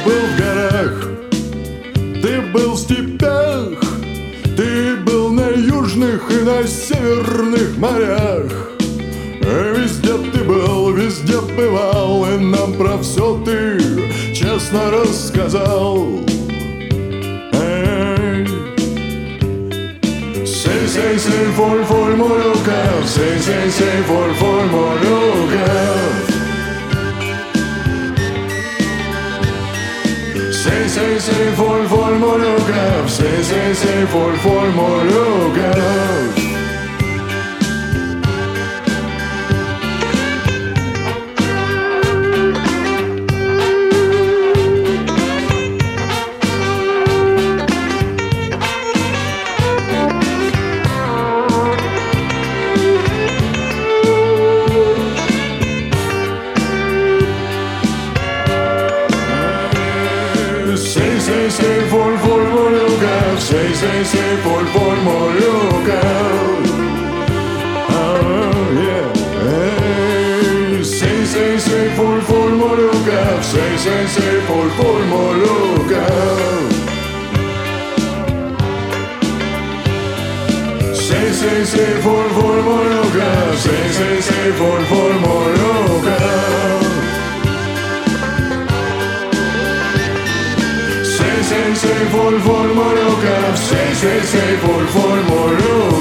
был в горах, ты был в степях, ты был на южных и на северных морях. Везде ты был, везде бывал, и нам про все ты честно рассказал. Say, say, say, for Moroka. Say, say, say, for Moroka. Say, say, say, for Moroka. Say, say, say, for Moroka. Say, say, say, for Moroka. Say, say, say, for Moroka. Oh, yeah. Hey. Say, say, say, for Moroka. Say, say, say, for Moroka. Say, say, say, for Moroka. Say, say, say, for Moroka. Say, say, for Moroka. Say, say, say, for Moroka.